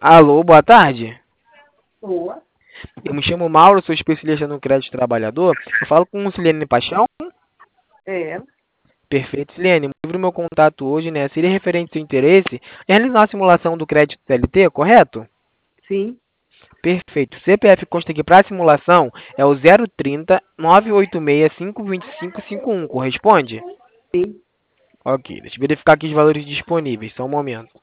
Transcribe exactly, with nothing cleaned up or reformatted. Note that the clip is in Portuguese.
Alô, boa tarde. Boa. Eu me chamo Mauro, sou especialista no crédito trabalhador. Eu falo com o Silene Paixão. É, Perfeito, Silene. O meu contato hoje, né, seria referente ao seu interesse em realizar uma simulação do crédito C L T, correto? sim, Perfeito. C P F consta aqui para a simulação é o zero trinta, nove oito seis, cinco dois cinco cinco um, corresponde? sim. Ok, deixa eu verificar aqui os valores disponíveis, só um momento.